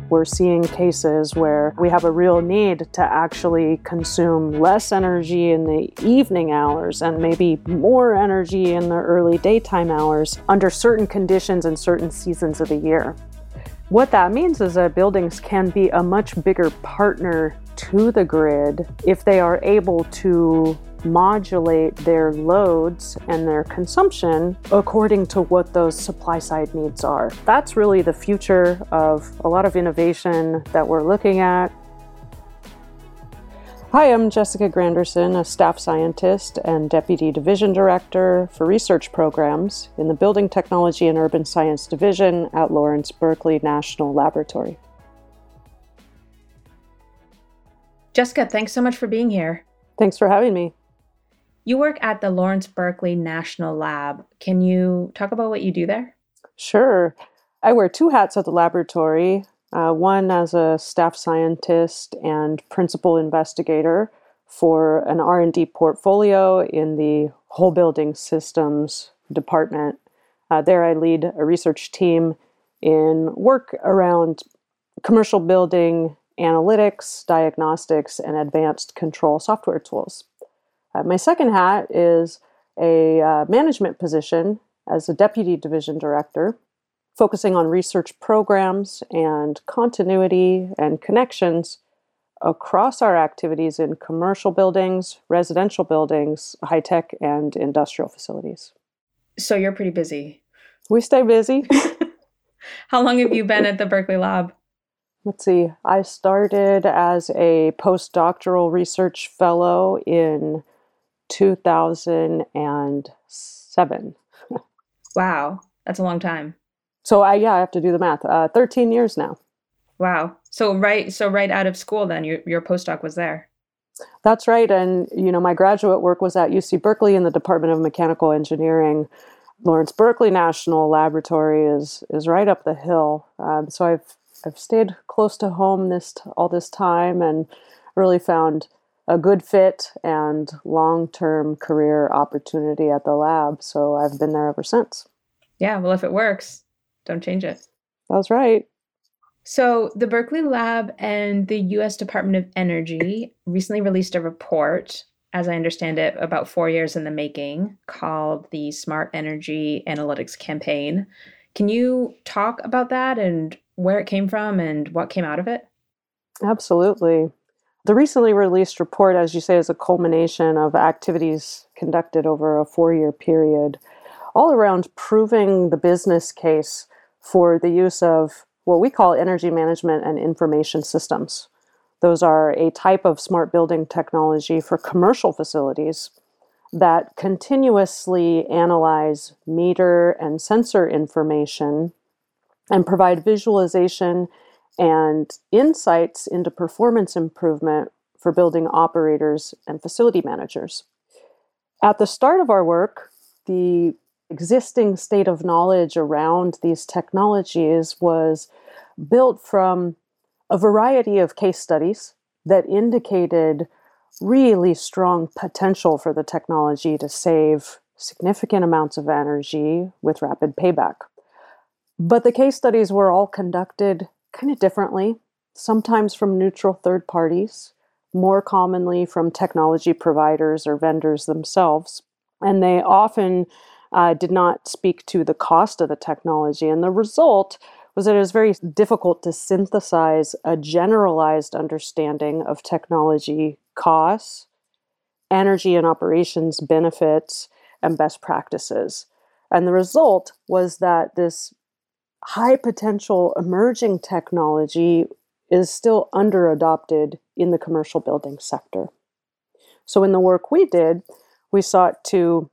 We're seeing cases where we have a real need to actually consume less energy in the evening hours and maybe more energy in the early daytime hours under certain conditions and certain seasons of the year. What that means is that buildings can be a much bigger partner to the grid if they are able to modulate their loads and their consumption according to what those supply side needs are. That's really the future of a lot of innovation that we're looking at. Hi, I'm Jessica Granderson, a staff scientist and Deputy Division Director for Research Programs in the Building Technology and Urban Science Division at Lawrence Berkeley National Laboratory. Jessica, thanks so much for being here. Thanks for having me. You work at the Lawrence Berkeley National Lab. Can you talk about what you do there? Sure. I wear two hats at the laboratory. One as a staff scientist and principal investigator for an R&D portfolio in the whole building systems department. There I lead a research team in work around commercial building analytics, diagnostics, and advanced control software tools. My second hat is a management position as a deputy division director, focusing on research programs and continuity and connections across our activities in commercial buildings, residential buildings, high-tech, and industrial facilities. So you're pretty busy. We stay busy. How long have you been at the Berkeley Lab? Let's see. I started as a postdoctoral research fellow in 2007. Wow, that's a long time. So I have to do the math. 13 years now. Wow. So right out of school then, your postdoc was there. That's right. And, my graduate work was at UC Berkeley in the Department of Mechanical Engineering. Lawrence Berkeley National Laboratory is right up the hill. So I've stayed close to home all this time and really found a good fit and long-term career opportunity at the lab. So I've been there ever since. Yeah, well, if it works, don't change it. That's right. So the Berkeley Lab and the U.S. Department of Energy recently released a report, as I understand it, about 4 years in the making, called the Smart Energy Analytics Campaign. Can you talk about that and where it came from and what came out of it? Absolutely. The recently released report, as you say, is a culmination of activities conducted over a 4-year period, all around proving the business case for the use of what we call energy management and information systems. Those are a type of smart building technology for commercial facilities that continuously analyze meter and sensor information and provide visualization and insights into performance improvement for building operators and facility managers. At the start of our work, the existing state of knowledge around these technologies was built from a variety of case studies that indicated really strong potential for the technology to save significant amounts of energy with rapid payback. But the case studies were all conducted kind of differently, sometimes from neutral third parties, more commonly from technology providers or vendors themselves. And they often did not speak to the cost of the technology. And the result was that it was very difficult to synthesize a generalized understanding of technology costs, energy and operations benefits, and best practices. And the result was that this high potential emerging technology is still under-adopted in the commercial building sector. So in the work we did, we sought to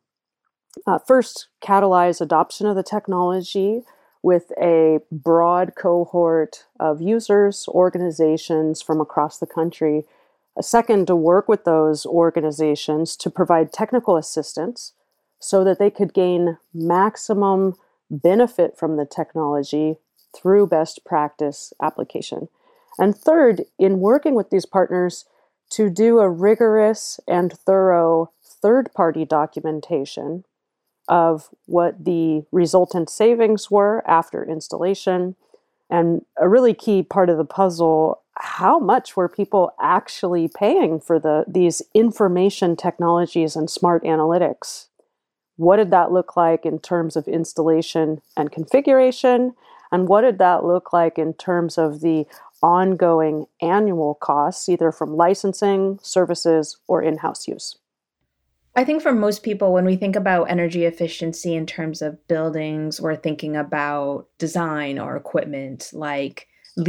first catalyze adoption of the technology with a broad cohort of users, organizations from across the country. A second, to work with those organizations to provide technical assistance so that they could gain maximum benefit from the technology through best practice application. And third, in working with these partners to do a rigorous and thorough third-party documentation of what the resultant savings were after installation, And a really key part of the puzzle, how much were people actually paying for these information technologies and smart analytics? What did that look like in terms of installation and configuration? And what did that look like in terms of the ongoing annual costs, either from licensing, services, or in-house use? I think for most people, when we think about energy efficiency in terms of buildings, we're thinking about design or equipment like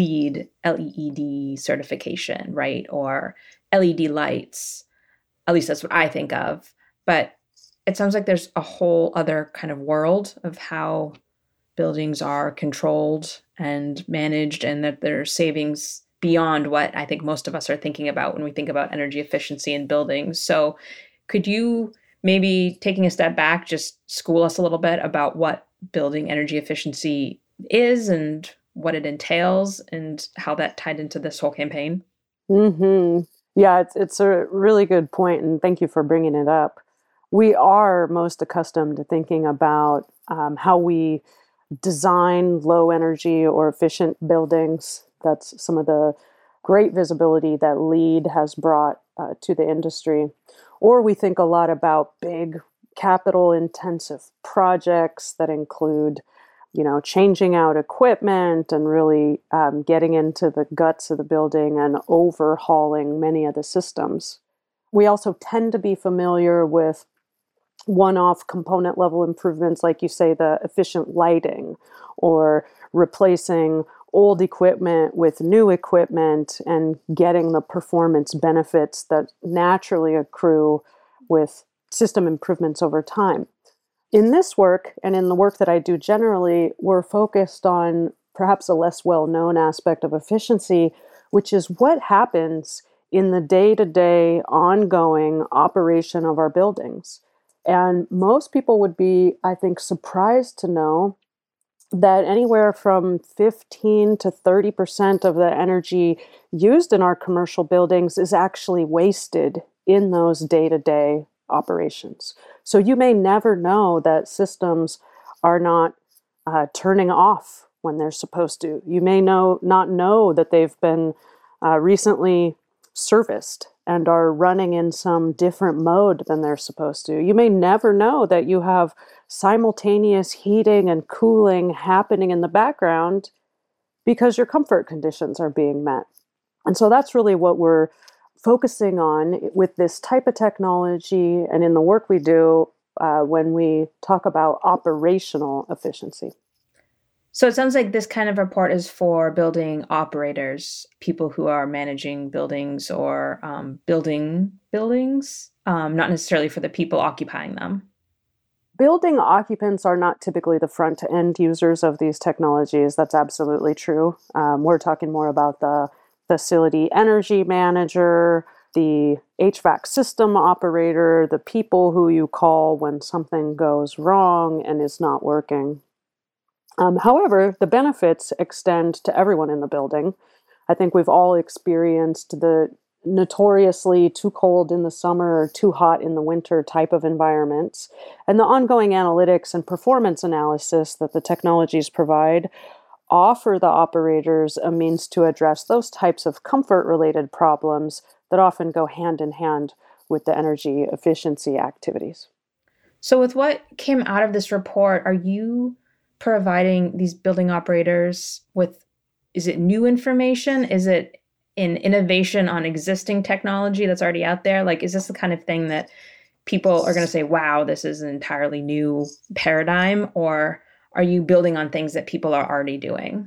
LEED certification, right? Or LED lights. At least that's what I think of. But it sounds like there's a whole other kind of world of how buildings are controlled and managed, and that there's savings beyond what I think most of us are thinking about when we think about energy efficiency in buildings. So could you maybe, taking a step back, just school us a little bit about what building energy efficiency is and what it entails and how that tied into this whole campaign? hmm Yeah, it's a really good point, and thank you for bringing it up. We are most accustomed to thinking about how we design low energy or efficient buildings. That's some of the great visibility that LEED has brought to the industry. Or we think a lot about big capital intensive projects that include, changing out equipment and really getting into the guts of the building and overhauling many of the systems. We also tend to be familiar with one-off component level improvements, like you say, the efficient lighting or replacing old equipment with new equipment and getting the performance benefits that naturally accrue with system improvements over time. In this work, and in the work that I do generally, we're focused on perhaps a less well-known aspect of efficiency, which is what happens in the day-to-day ongoing operation of our buildings. And most people would be, I think, surprised to know that anywhere from 15 to 30% of the energy used in our commercial buildings is actually wasted in those day-to-day operations. So you may never know that systems are not turning off when they're supposed to. You may not know that they've been recently serviced and are running in some different mode than they're supposed to. You may never know that you have simultaneous heating and cooling happening in the background because your comfort conditions are being met. And so that's really what we're focusing on with this type of technology and in the work we do when we talk about operational efficiency. So it sounds like this kind of report is for building operators, people who are managing buildings or building buildings, not necessarily for the people occupying them. Building occupants are not typically the front end users of these technologies. That's absolutely true. We're talking more about the facility energy manager, the HVAC system operator, the people who you call when something goes wrong and is not working. However, the benefits extend to everyone in the building. I think we've all experienced the notoriously too cold in the summer or too hot in the winter type of environments. And the ongoing analytics and performance analysis that the technologies provide offer the operators a means to address those types of comfort-related problems that often go hand in hand with the energy efficiency activities. So with what came out of this report, are you providing these building operators with, is it new information? Is it an innovation on existing technology that's already out there? Like, is this the kind of thing that people are going to say, wow, this is an entirely new paradigm? Or are you building on things that people are already doing?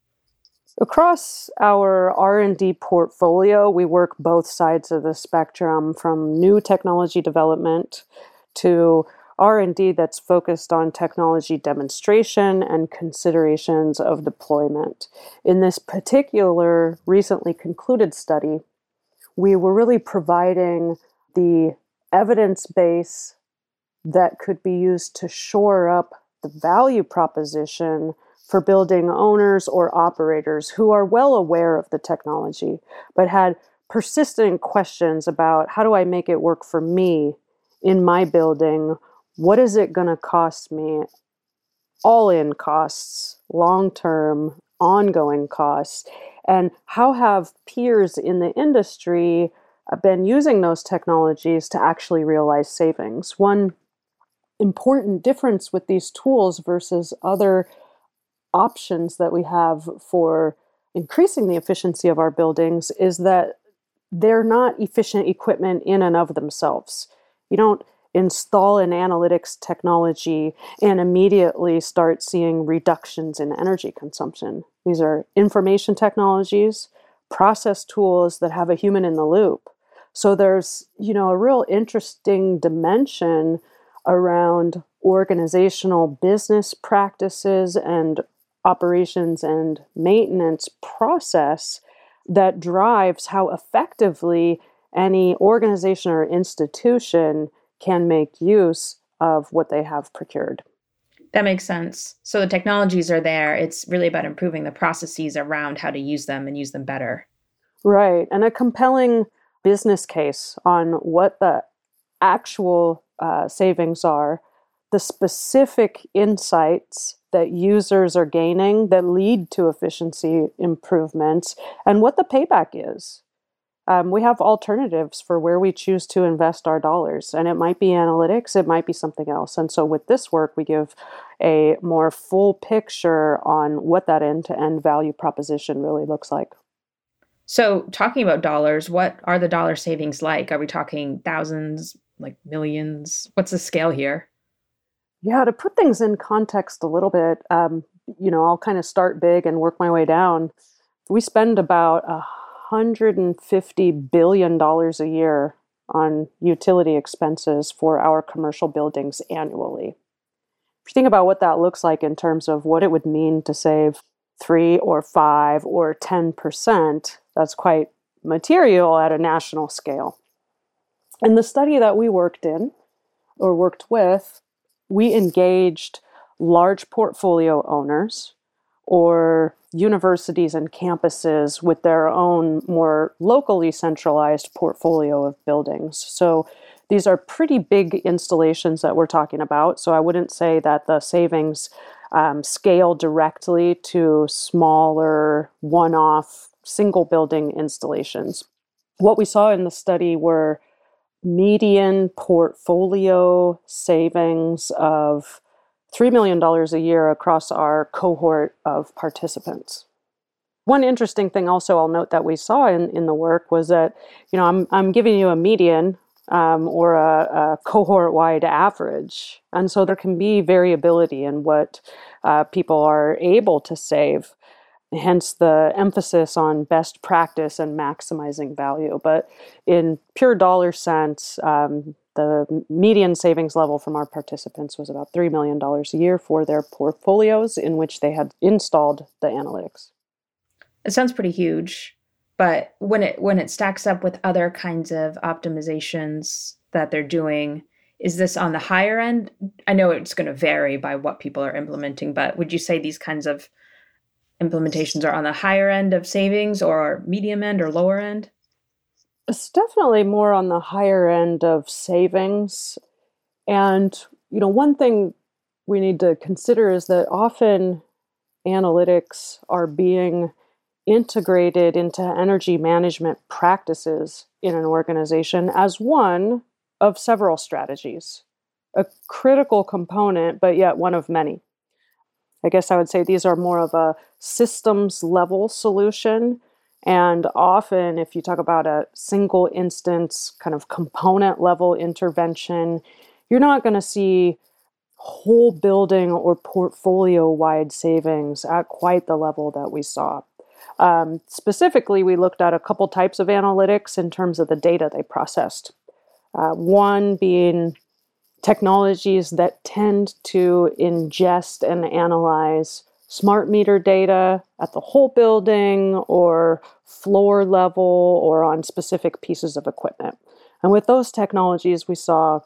Across our R&D portfolio, we work both sides of the spectrum, from new technology development to R&D that's focused on technology demonstration and considerations of deployment. In this particular recently concluded study, we were really providing the evidence base that could be used to shore up the value proposition for building owners or operators who are well aware of the technology, but had persistent questions about, how do I make it work for me in my building? What is it going to cost me? All in costs, long term, ongoing costs? And how have peers in the industry been using those technologies to actually realize savings? One important difference with these tools versus other options that we have for increasing the efficiency of our buildings is that they're not efficient equipment in and of themselves. You don't install an analytics technology and immediately start seeing reductions in energy consumption. These are information technologies, process tools that have a human in the loop. So there's, a real interesting dimension around organizational business practices and operations and maintenance process that drives how effectively any organization or institution can make use of what they have procured. That makes sense. So the technologies are there. It's really about improving the processes around how to use them and use them better. Right. And a compelling business case on what the actual savings are, the specific insights that users are gaining that lead to efficiency improvements, and what the payback is. We have alternatives for where we choose to invest our dollars, and it might be analytics, it might be something else. And so with this work, we give a more full picture on what that end-to-end value proposition really looks like. So talking about dollars, what are the dollar savings like? Are we talking thousands, like millions? What's the scale here? Yeah, to put things in context a little bit, I'll kind of start big and work my way down. We spend about $150 billion a year on utility expenses for our commercial buildings annually. If you think about what that looks like in terms of what it would mean to save 3 or 5 or 10%, that's quite material at a national scale. In the study that we worked with, we engaged large portfolio owners or universities and campuses with their own more locally centralized portfolio of buildings. So these are pretty big installations that we're talking about. So I wouldn't say that the savings scale directly to smaller one-off single building installations. What we saw in the study were median portfolio savings of $3 million a year across our cohort of participants. One interesting thing also I'll note that we saw in the work was that, I'm giving you a median or a cohort-wide average. And so there can be variability in what people are able to save, hence the emphasis on best practice and maximizing value. But in pure dollar sense, the median savings level from our participants was about $3 million a year for their portfolios in which they had installed the analytics. It sounds pretty huge, but when it stacks up with other kinds of optimizations that they're doing, is this on the higher end? I know it's going to vary by what people are implementing, but would you say these kinds of implementations are on the higher end of savings or medium end or lower end? It's definitely more on the higher end of savings. And, one thing we need to consider is that often analytics are being integrated into energy management practices in an organization as one of several strategies, a critical component, but yet one of many. I guess I would say these are more of a systems level solution. And often, if you talk about a single instance kind of component level intervention, you're not going to see whole building or portfolio wide savings at quite the level that we saw. Specifically, we looked at a couple types of analytics in terms of the data they processed. One being technologies that tend to ingest and analyze smart meter data at the whole building or floor level or on specific pieces of equipment. And with those technologies, we saw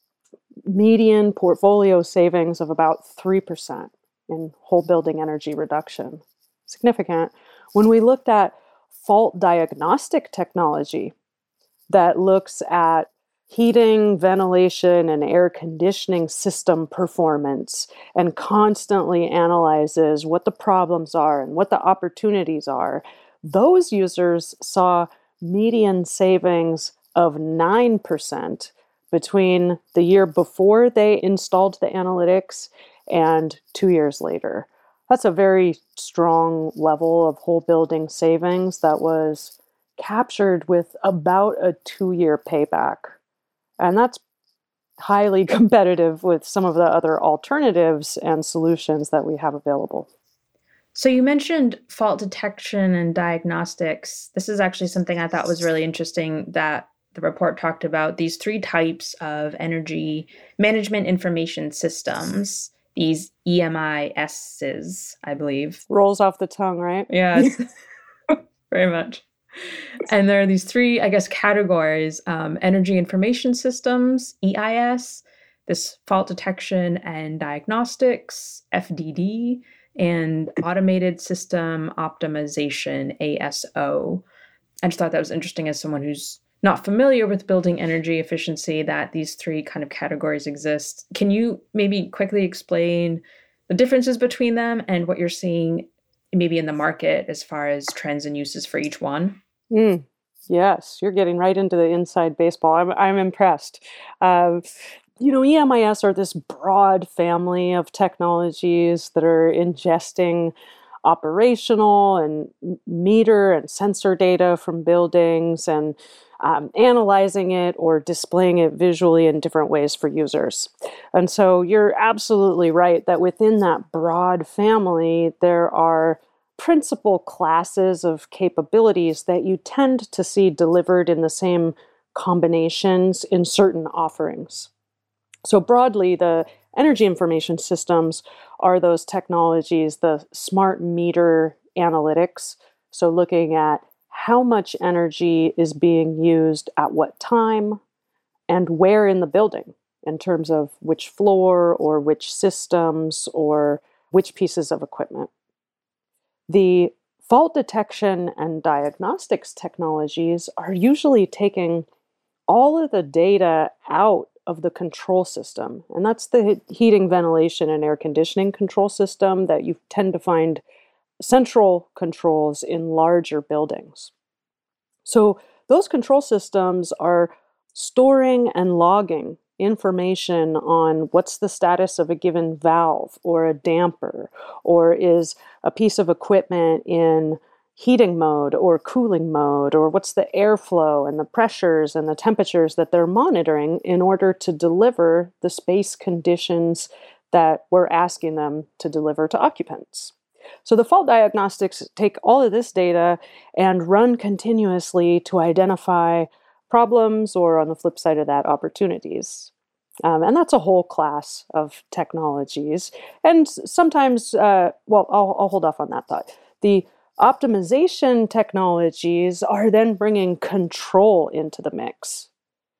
median portfolio savings of about 3% in whole building energy reduction. Significant. When we looked at fault diagnostic technology that looks at heating, ventilation, and air conditioning system performance and constantly analyzes what the problems are and what the opportunities are, those users saw median savings of 9% between the year before they installed the analytics and 2 years later. That's a very strong level of whole building savings that was captured with about a 2 year payback. And that's highly competitive with some of the other alternatives and solutions that we have available. So you mentioned fault detection and diagnostics. This is actually something I thought was really interesting that the report talked about these three types of energy management information systems, these EMISs, I believe. Rolls off the tongue, right? Yes, very much. And there are these three, I guess, categories, energy information systems, EIS, this fault detection and diagnostics, FDD, and automated system optimization, ASO. I just thought that was interesting as someone who's not familiar with building energy efficiency, that these three kind of categories exist. Can you maybe quickly explain the differences between them and what you're seeing maybe in the market as far as trends and uses for each one? Yes, you're getting right into the inside baseball. I'm impressed. EMIS are this broad family of technologies that are ingesting operational and meter and sensor data from buildings and analyzing it or displaying it visually in different ways for users. And so you're absolutely right that within that broad family, there are principal classes of capabilities that you tend to see delivered in the same combinations in certain offerings. So broadly, the energy information systems are those technologies, the smart meter analytics. So looking at how much energy is being used at what time and where in the building in terms of which floor or which systems or which pieces of equipment. The fault detection and diagnostics technologies are usually taking all of the data out of the control system. And that's the heating, ventilation, and air conditioning control system that you tend to find central controls in larger buildings. So those control systems are storing and logging information on what's the status of a given valve or a damper, or is a piece of equipment in heating mode or cooling mode, or what's the airflow and the pressures and the temperatures that they're monitoring in order to deliver the space conditions that we're asking them to deliver to occupants. So the fault diagnostics take all of this data and run continuously to identify problems, or on the flip side of that, opportunities. And that's a whole class of technologies. And sometimes, I'll hold off on that thought. The optimization technologies are then bringing control into the mix.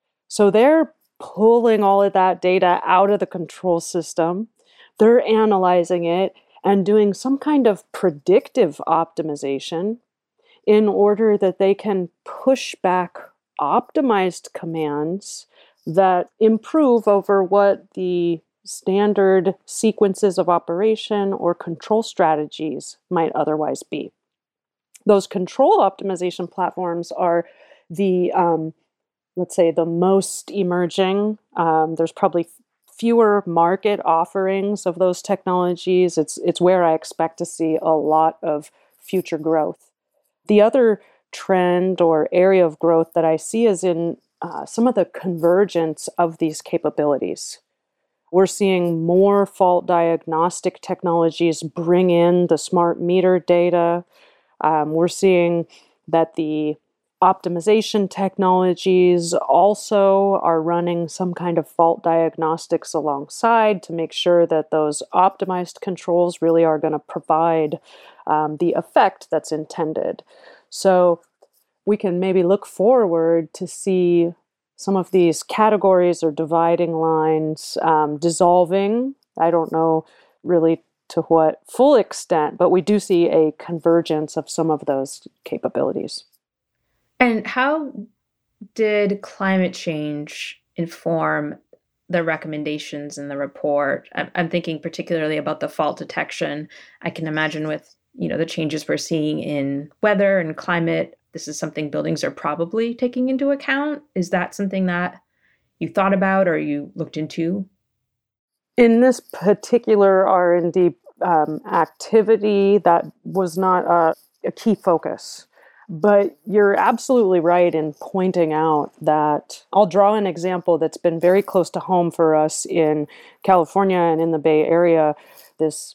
So they're pulling all of that data out of the control system. They're analyzing it and doing some kind of predictive optimization in order that they can push back optimized commands that improve over what the standard sequences of operation or control strategies might otherwise be. Those control optimization platforms are the, let's say, the most emerging. There's probably fewer market offerings of those technologies. It's where I expect to see a lot of future growth. The other trend or area of growth that I see is in some of the convergence of these capabilities. We're seeing more fault diagnostic technologies bring in the smart meter data. We're seeing that the optimization technologies also are running some kind of fault diagnostics alongside to make sure that those optimized controls really are going to provide the effect that's intended. So we can maybe look forward to see some of these categories or dividing lines dissolving. I don't know really to what full extent, but we do see a convergence of some of those capabilities. And how did climate change inform the recommendations in the report? I'm thinking particularly about the fault detection. I can imagine with, the changes we're seeing in weather and climate, this is something buildings are probably taking into account. Is that something that you thought about or you looked into? In this particular R&D activity, that was not a key focus. But you're absolutely right in pointing out that I'll draw an example that's been very close to home for us in California and in the Bay Area this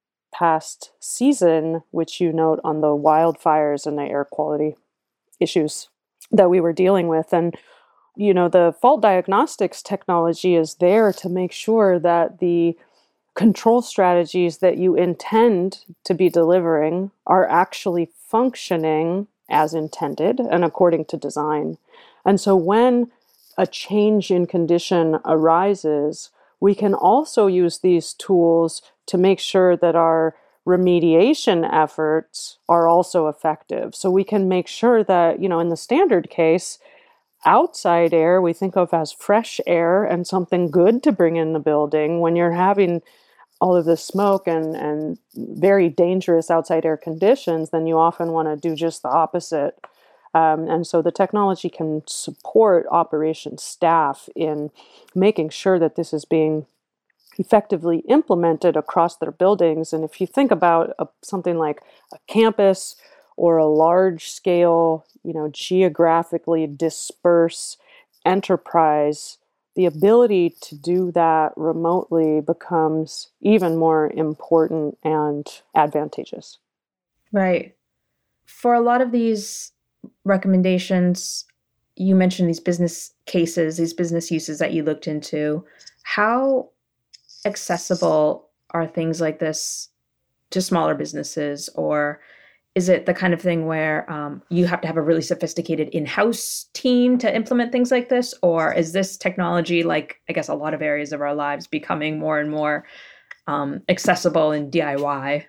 past season, which you note on the wildfires and the air quality issues that we were dealing with. And the fault diagnostics technology is there to make sure that the control strategies that you intend to be delivering are actually functioning as intended and according to design. And so when a change in condition arises, we can also use these tools to make sure that our remediation efforts are also effective. So we can make sure that, in the standard case, outside air we think of as fresh air and something good to bring in the building. When you're having all of this smoke and very dangerous outside air conditions, then you often want to do just the opposite. And so the technology can support operations staff in making sure that this is being effectively implemented across their buildings. And if you think about something like a campus or a large scale, geographically dispersed enterprise, the ability to do that remotely becomes even more important and advantageous. Right. For a lot of these recommendations, you mentioned these business cases, these business uses that you looked into. How accessible are things like this to smaller businesses? Or is it the kind of thing where you have to have a really sophisticated in-house team to implement things like this? Or is this technology, like, I guess, a lot of areas of our lives, becoming more and more accessible in DIY?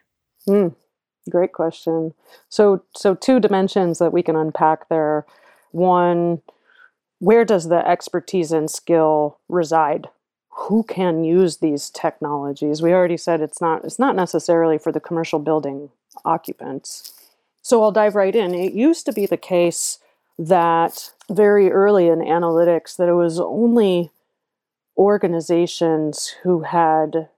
Great question. So two dimensions that we can unpack there. One, where does the expertise and skill reside? Who can use these technologies? We already said it's not necessarily for the commercial building occupants. So I'll dive right in. It used to be the case that very early in analytics that it was only organizations who had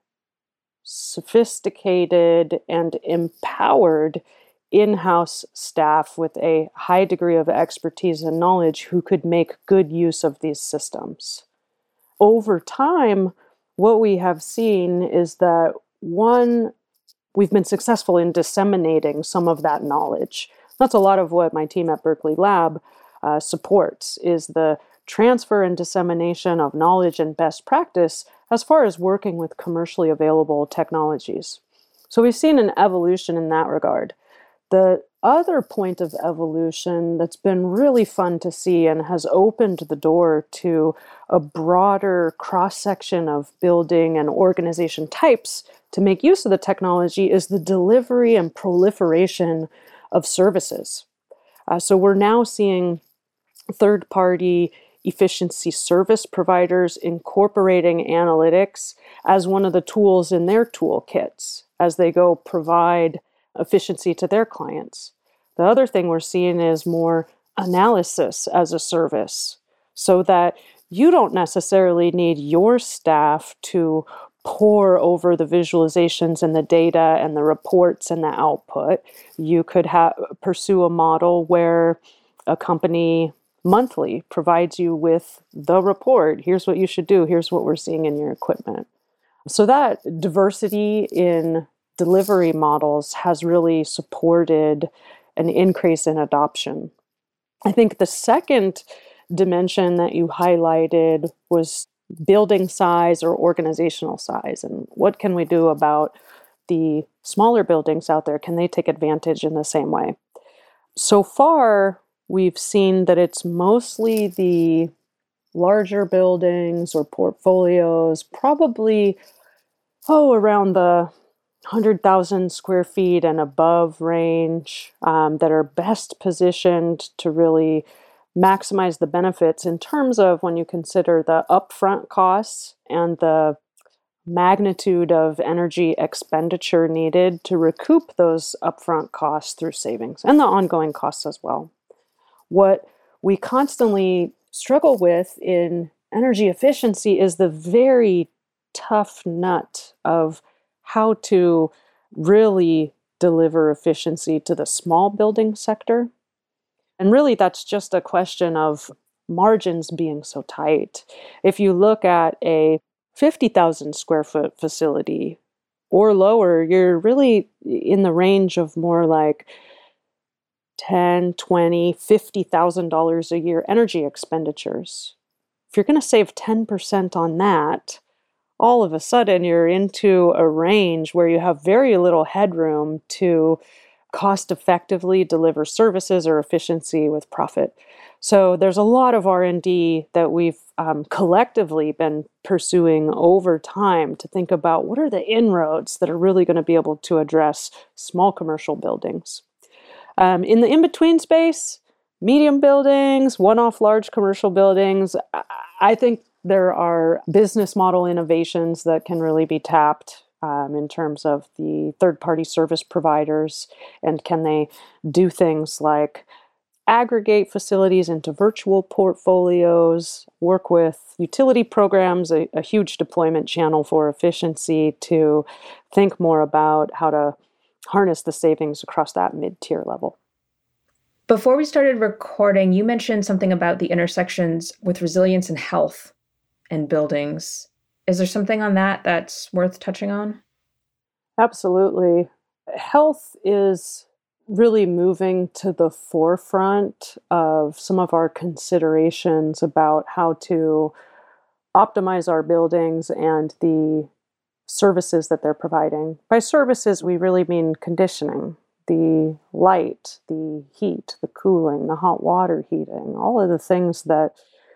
sophisticated and empowered in-house staff with a high degree of expertise and knowledge who could make good use of these systems. Over time, what we have seen is that, one, we've been successful in disseminating some of that knowledge. That's a lot of what my team at Berkeley Lab supports, is the transfer and dissemination of knowledge and best practice as far as working with commercially available technologies. So we've seen an evolution in that regard. The other point of evolution that's been really fun to see and has opened the door to a broader cross-section of building and organization types to make use of the technology is the delivery and proliferation of services. So we're now seeing third-party efficiency service providers incorporating analytics as one of the tools in their toolkits as they go provide efficiency to their clients. The other thing we're seeing is more analysis as a service, so that you don't necessarily need your staff to pore over the visualizations and the data and the reports and the output. You could pursue a model where a company monthly provides you with the report. Here's what you should do. Here's what we're seeing in your equipment. So that diversity in delivery models has really supported an increase in adoption. I think the second dimension that you highlighted was building size or organizational size, and what can we do about the smaller buildings out there? Can they take advantage in the same way? So far, we've seen that it's mostly the larger buildings or portfolios, probably around the 100,000 square feet and above range, that are best positioned to really maximize the benefits in terms of when you consider the upfront costs and the magnitude of energy expenditure needed to recoup those upfront costs through savings and the ongoing costs as well. What we constantly struggle with in energy efficiency is the very tough nut of how to really deliver efficiency to the small building sector. And really, that's just a question of margins being so tight. If you look at a 50,000 square foot facility or lower, you're really in the range of more like $10, $20, $50,000 a year energy expenditures. If you're going to save 10% on that, all of a sudden you're into a range where you have very little headroom to cost effectively deliver services or efficiency with profit. So there's a lot of R&D that we've collectively been pursuing over time to think about what are the inroads that are really going to be able to address small commercial buildings. In the in-between space, medium buildings, one-off large commercial buildings, I think there are business model innovations that can really be tapped in terms of the third-party service providers, and can they do things like aggregate facilities into virtual portfolios, work with utility programs, a huge deployment channel for efficiency, to think more about how to harness the savings across that mid-tier level. Before we started recording, you mentioned something about the intersections with resilience and health in buildings. Is there something on that that's worth touching on? Absolutely. Health is really moving to the forefront of some of our considerations about how to optimize our buildings and the services that they're providing. By services, we really mean conditioning, the light, the heat, the cooling, the hot water heating, all of the things that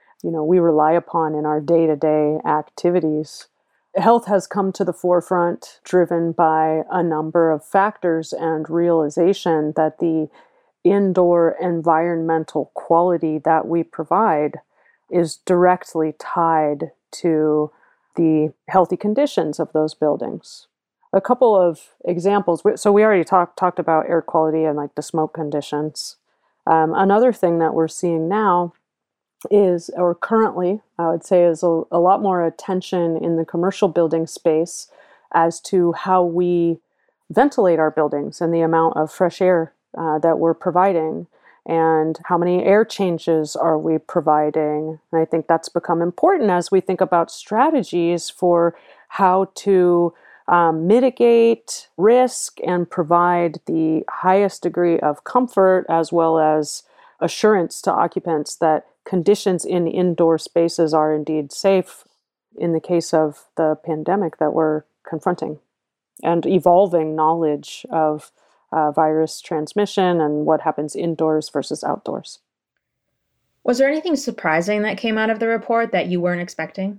we rely upon in our day-to-day activities. Health has come to the forefront, driven by a number of factors and realization that the indoor environmental quality that we provide is directly tied to the healthy conditions of those buildings. A couple of examples. So we already talked about air quality and like the smoke conditions. Another thing that we're seeing now is, or currently, I would say, is a lot more attention in the commercial building space as to how we ventilate our buildings and the amount of fresh air that we're providing, and how many air changes are we providing. And I think that's become important as we think about strategies for how to mitigate risk and provide the highest degree of comfort as well as assurance to occupants that conditions in indoor spaces are indeed safe in the case of the pandemic that we're confronting, and evolving knowledge of virus transmission and what happens indoors versus outdoors. Was there anything surprising that came out of the report that you weren't expecting?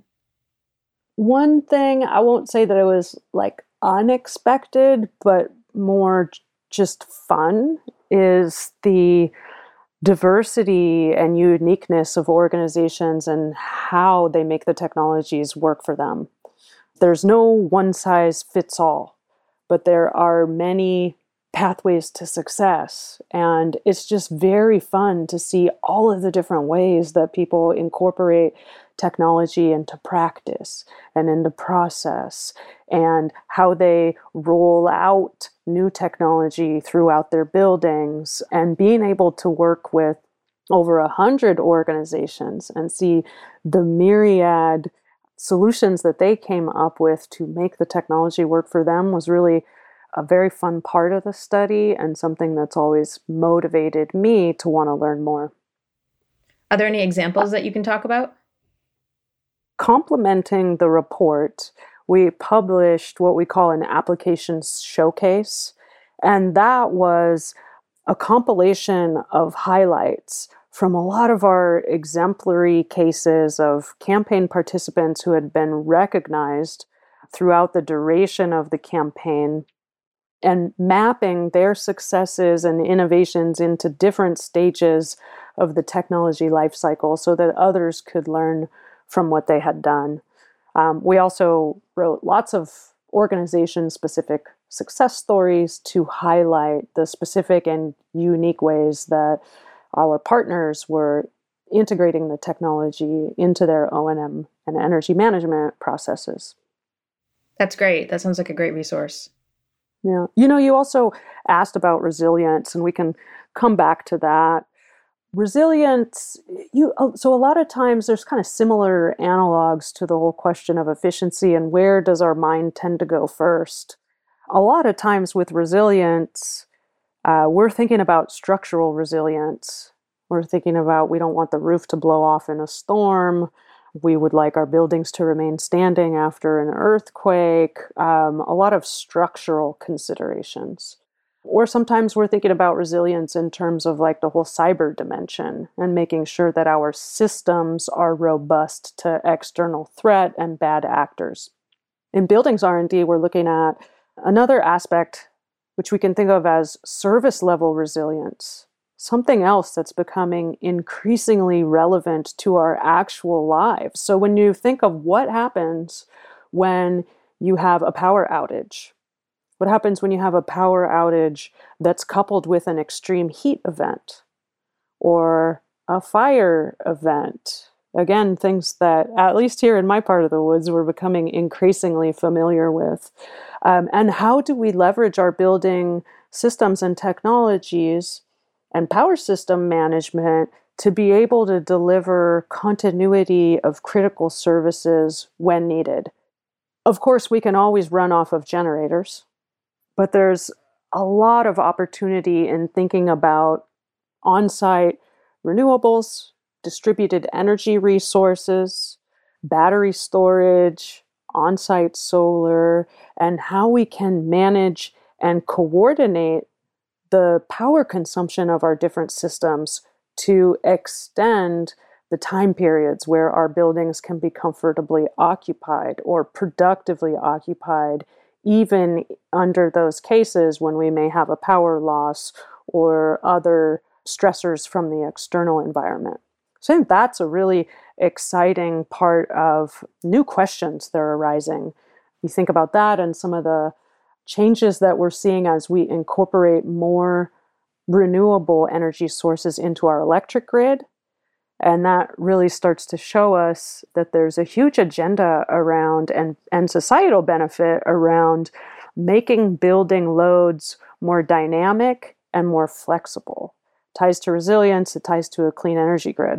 One thing, I won't say that it was like unexpected, but more just fun, is the diversity and uniqueness of organizations and how they make the technologies work for them. There's no one size fits all, but there are many pathways to success. And it's just very fun to see all of the different ways that people incorporate technology into practice and into process, and how they roll out new technology throughout their buildings, and being able to work with over 100 organizations and see the myriad solutions that they came up with to make the technology work for them was really a very fun part of the study, and something that's always motivated me to want to learn more. Are there any examples that you can talk about? Complementing the report, we published what we call an applications showcase, and that was a compilation of highlights from a lot of our exemplary cases of campaign participants who had been recognized throughout the duration of the campaign, and mapping their successes and innovations into different stages of the technology life cycle so that others could learn from what they had done. We also wrote lots of organization-specific success stories to highlight the specific and unique ways that our partners were integrating the technology into their O&M and energy management processes. That's great. That sounds like a great resource. Yeah. You also asked about resilience, and we can come back to that. Resilience, so a lot of times there's kind of similar analogs to the whole question of efficiency and where does our mind tend to go first. A lot of times with resilience, we're thinking about structural resilience. We're thinking about we don't want the roof to blow off in a storm. We would like our buildings to remain standing after an earthquake. A lot of structural considerations. Or sometimes we're thinking about resilience in terms of like the whole cyber dimension and making sure that our systems are robust to external threat and bad actors. In buildings R&D, we're looking at another aspect which we can think of as service level resilience, something else that's becoming increasingly relevant to our actual lives. So when you think of what happens when you have a power outage, what happens when you have a power outage that's coupled with an extreme heat event or a fire event? Again, things that, at least here in my part of the woods, we're becoming increasingly familiar with. And how do we leverage our building systems and technologies and power system management to be able to deliver continuity of critical services when needed? Of course, we can always run off of generators, but there's a lot of opportunity in thinking about on-site renewables, distributed energy resources, battery storage, on-site solar, and how we can manage and coordinate the power consumption of our different systems to extend the time periods where our buildings can be comfortably occupied or productively occupied, even under those cases when we may have a power loss or other stressors from the external environment. So I think that's a really exciting part of new questions that are arising. You think about that and some of the changes that we're seeing as we incorporate more renewable energy sources into our electric grid. And that really starts to show us that there's a huge agenda around and societal benefit around making building loads more dynamic and more flexible. It ties to resilience, it ties to a clean energy grid.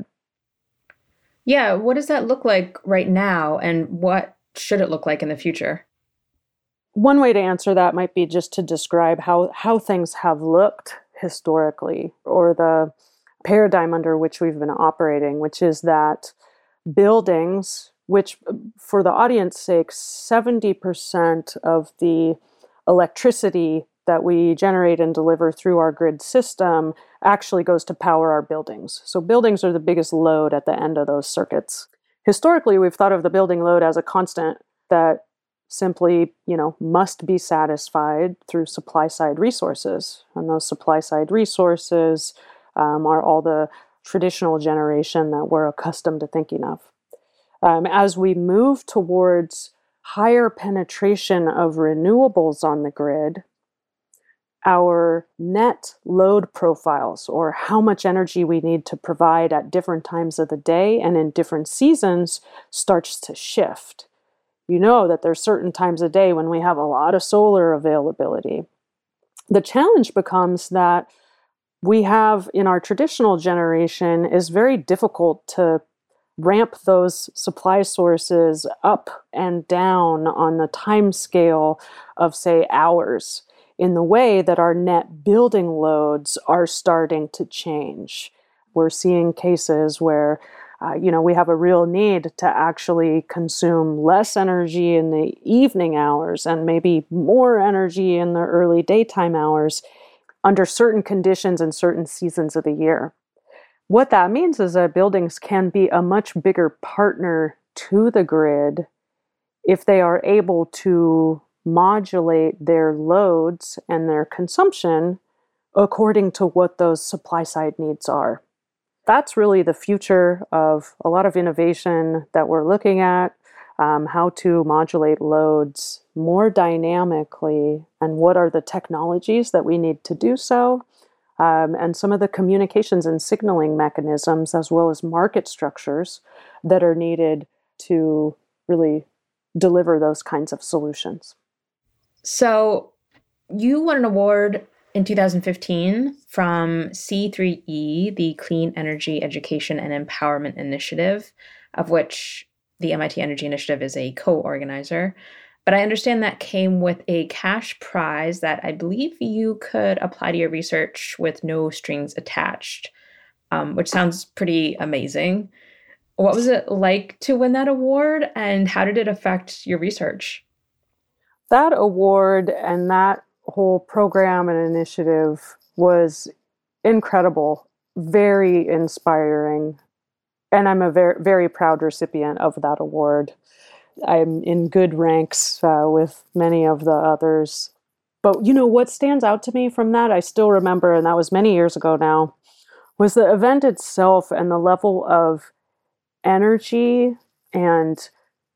Yeah, what does that look like right now, and what should it look like in the future? One way to answer that might be just to describe how things have looked historically, or the paradigm under which we've been operating, which is that buildings, which for the audience's sake, 70% of the electricity that we generate and deliver through our grid system actually goes to power our buildings. So buildings are the biggest load at the end of those circuits. Historically, we've thought of the building load as a constant that simply, must be satisfied through supply-side resources. And those supply-side resources are all the traditional generation that we're accustomed to thinking of. As we move towards higher penetration of renewables on the grid, our net load profiles, or how much energy we need to provide at different times of the day and in different seasons, starts to shift. You know that there's certain times of day when we have a lot of solar availability. The challenge becomes that we have in our traditional generation is very difficult to ramp those supply sources up and down on the time scale of, say, hours, in the way that our net building loads are starting to change. We're seeing cases where we have a real need to actually consume less energy in the evening hours and maybe more energy in the early daytime hours under certain conditions and certain seasons of the year. What that means is that buildings can be a much bigger partner to the grid if they are able to modulate their loads and their consumption according to what those supply side needs are. that's really the future of a lot of innovation that we're looking at, how to modulate loads more dynamically, and what are the technologies that we need to do so, and some of the communications and signaling mechanisms, as well as market structures that are needed to really deliver those kinds of solutions. So you won an award in 2015 from C3E, the Clean Energy Education and Empowerment Initiative, of which the MIT Energy Initiative is a co-organizer. But I understand that came with a cash prize that I believe you could apply to your research with no strings attached, which sounds pretty amazing. What was it like to win that award, and how did it affect your research? That award and that whole program and initiative was incredible, very inspiring, and I'm a very, very proud recipient of that award. I'm in good ranks with many of the others. But what stands out to me from that, I still remember, and that was many years ago now, was the event itself and the level of energy and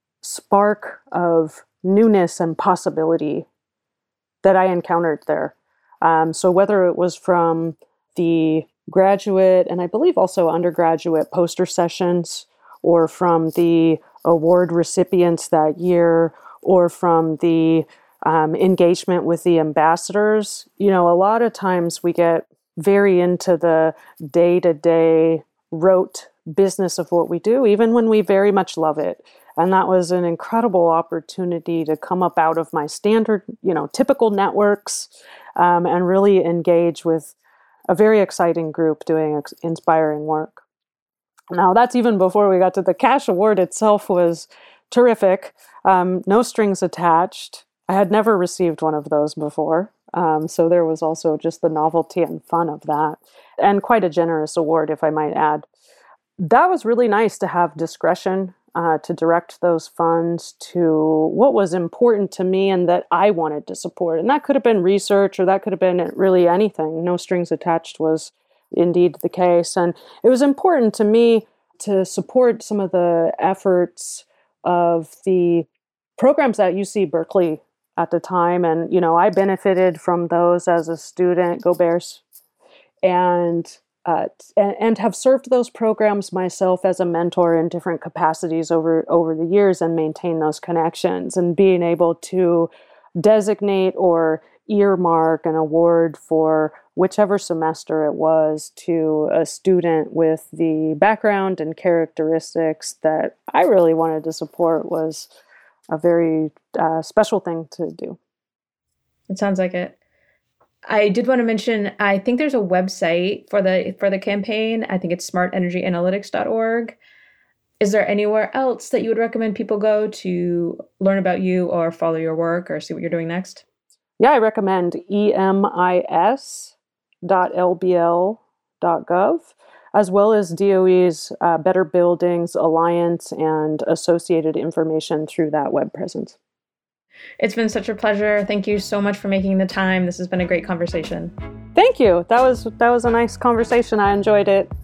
spark of newness and possibility that I encountered there. So whether it was from the graduate and I believe also undergraduate poster sessions, or from the award recipients that year, or from the engagement with the ambassadors, a lot of times we get very into the day-to-day rote business of what we do, even when we very much love it. And that was an incredible opportunity to come up out of my standard, typical networks, and really engage with a very exciting group doing inspiring work. Now, that's even before we got to the cash award itself was terrific. No strings attached. I had never received one of those before. So there was also just the novelty and fun of that. And quite a generous award, if I might add. That was really nice to have discretion to direct those funds to what was important to me and that I wanted to support. And that could have been research, or that could have been really anything. No strings attached was indeed the case. And it was important to me to support some of the efforts of the programs at UC Berkeley at the time. And, I benefited from those as a student, go Bears, and have served those programs myself as a mentor in different capacities over the years, and maintain those connections, and being able to designate or earmark an award for whichever semester it was to a student with the background and characteristics that I really wanted to support was a very special thing to do. It sounds like it. I did want to mention, I think there's a website for the campaign. I think it's smartenergyanalytics.org. Is there anywhere else that you would recommend people go to learn about you or follow your work or see what you're doing next? Yeah, I recommend emis.lbl.gov, as well as DOE's Better Buildings Alliance and associated information through that web presence. It's been such a pleasure. Thank you so much for making the time. This has been a great conversation. Thank you. That was a nice conversation. I enjoyed it.